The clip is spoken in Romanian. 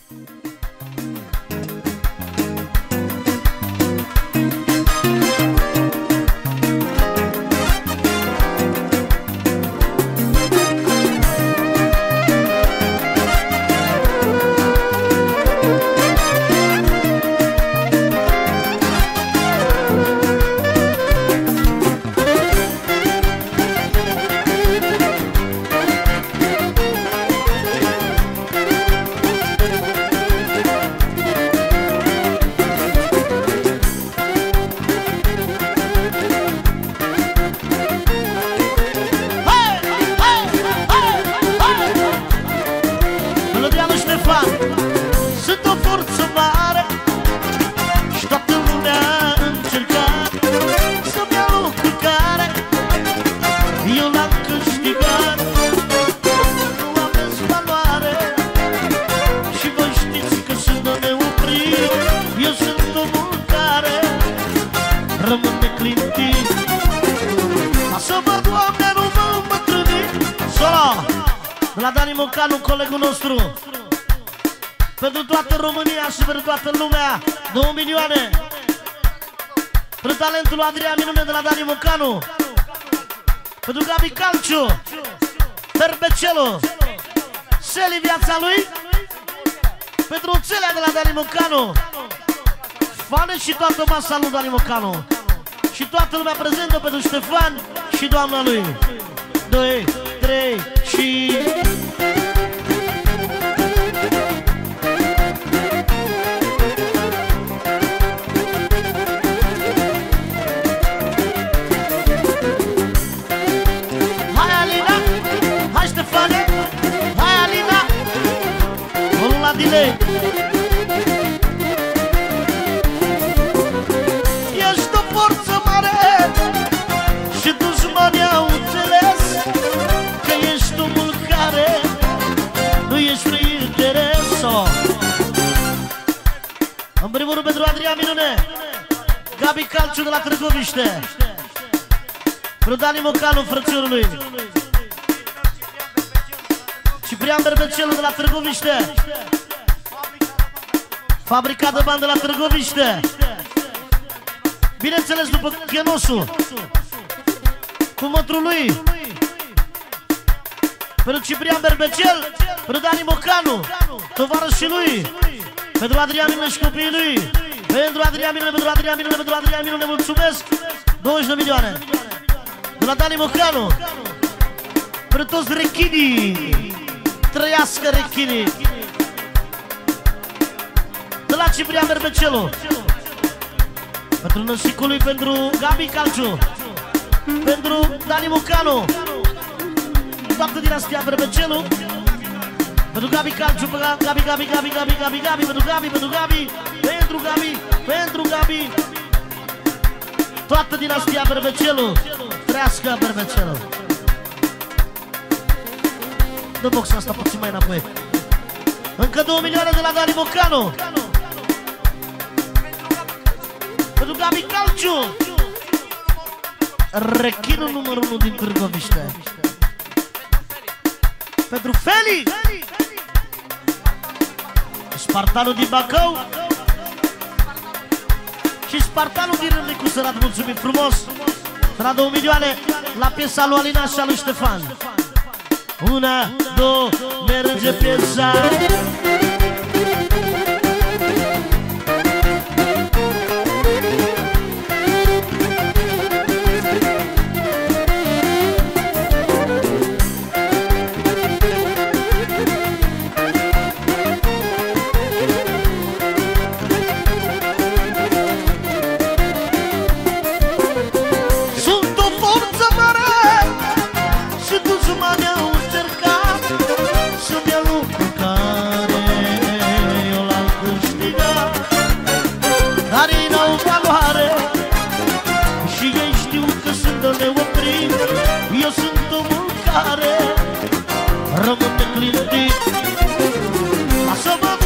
La Dani Mocanu, colegul nostru, pentru toată România și pentru toată lumea, 2 milioane. Pentru talentul lui Adrian Minune de la Dani Mocanu, pentru Gabi Calciu, Berbecelu, Seli viața lui, pentru Oțelea de la Dani Mocanu, Fane și toată masa lui Dani Mocanu și toată lumea prezentă pentru Ștefan și doamna lui. 2, 3 și... Hai Alina, hai Ștefane, hai Alina, volum la delay. Ești o forță mare și dușmanii au înțeles că ești omul care nu ești free interes-o. În primul rând pentru Adrian Minune, Gabi Calciu de la Târgoviște, pentru Dani Mocanu, frățiorul lui, Ciprian Berbecelu de la Târgoviște, Fabrica de Bani de la Târgoviște, bineînțeles după Chenosul, cu mătrul lui, pentru Ciprian Berbecel, pentru Dani Mocanu, tovarășii lui, pentru Adrian Minune și copiii lui, pentru Adrian Minune, pentru Adrian Minune, pentru Adrian Minune, mulțumesc, 20 de milioane. De la Dani Mocanu, pentru toți rechinii, trăiască rechinii. De la Ciprian Berbecelu, pentru năsicul lui, pentru Gabi Calciu, pentru Dani Mocanu, toată dinastia Berbecelu, pentru Gabi Calciu, Gabi, pentru Gabi, toată dinastia Berbecelu, trăiască Berbecelu. Dă boxa asta puțin mai înapoi. Încă 2 milioane de la Dani Mocanu, pentru Gabi Calciu, rechinul numărul 1 din Târgoviște, pentru Feli, Spartanul din Bacău și Spartanul din Râmnicu Sărat, mulțumim frumos. De la 2 milioane la piesa lui Alina și a lui Ștefan. 1, 2, merge piesa. Eu sunt omul care rămâne clintit. Lasă-mă